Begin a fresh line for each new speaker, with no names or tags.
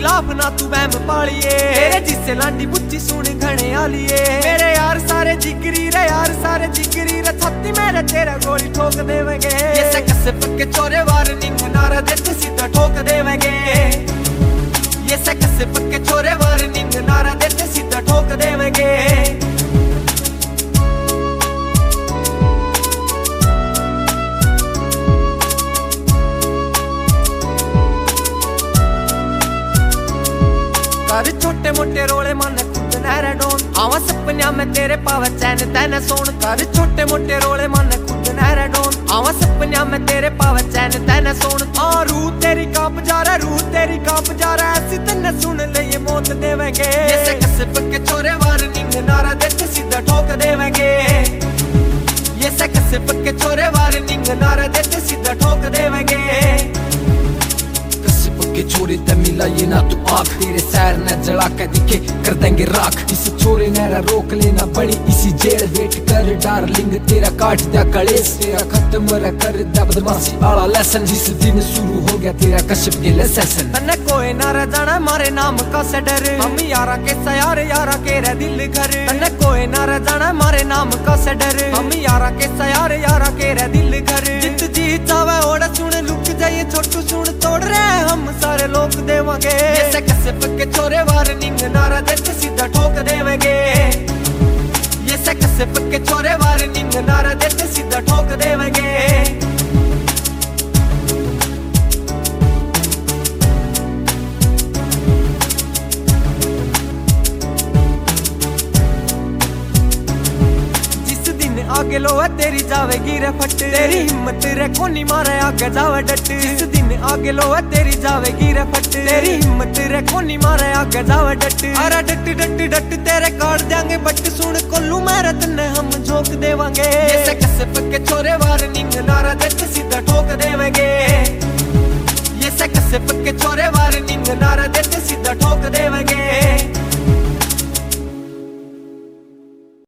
खिलाफ ना तू वहम पालिए, तेरे जिससे लांडी बुच्ची सुन घने आलिए। मेरे यार सारे जिगरी रे, यार सारे जिगरी रे, छाती मेरे तेरा गोली ठोक देवेंगे। ये से कसे पक्के छोरे वार्निंग नारा देते सीधा ठोक देवेंगे। ये से कसे पक्के छोरे वार्निंग नारा देते सीधा ठोक देवेंगे। कर छोटे मोटे रोले मन खुद नहर डोन, आवा सपनिया में तेरे पावे चैन तैन सोन। कर छोटे मोटे रोले मन खुद नहर डोन, आवा सपनिया में तेरे पावे चैन तैन सोन। रूह तेरी कांप जा रहा, रूह तेरी कांप जा रहा, ऐसी तन्ने सुन ले ये मौत देवेंगे। ये से कसे पक्के छोरे वार्निंग नारा देते सीधा ठोक देवेंगे। ये से कसे पक्के छोरे वार्निंग नारा देते सीधा ठोक देवेंगे।
के छोरे ते मिला ये ना तू आँख, तेरे सैर न जला के दिखे कर देंगे राख। इस छोरे नहरा रोक लेना बड़ी इसी जेल, वेट कर डार्लिंग तेरा काट दिया कलेस। तेरा खत्म रे कर दिया बदमाशी वाला लेसन, जिस दिन शुरू हो गया तेरा कश्यप के लेसन।
तन्ने कोई ना रह जाना मारे नाम का से डर, हम यारा के सयार यारा के रे दिल घर। तन्ने कोई ना रह जाना मारे नाम का से डर, हम यारा के सयार यारा के रे दिल घर। जित जी चावे ओड़ा सुन लुक जाइए छोटू सुन तोड़ रहे हम सारे लोग देवांगे। ये से कसे पक्के छोरे वार्निंग नारा देते सीधा ठोक देवेंगे। ये से कसे पक्के छोरे वार्निंग नारा देते सीधा ठोक देवेंगे। आगे लो है तेरी जावेगी रे फट, तेरी हिम्मत रे कोनी मारे आगे जावे डट। जिस दिन आगे लो है तेरी जावेगी रे फट, तेरी हिम्मत रे कोनी मारे आगे जावे डट। अरे डट डट डट तेरे काट देंगे बट, सुन कोल्लू मेरे तन्ने हम झोंक देवांगे। ये से कसे पक्के छोरे वार्निंग नारा देते सीधा ठोक देवेंगे। ये से कसे पक्के छोरे वार्निंग नारा देते सीधा ठोक देवेंगे।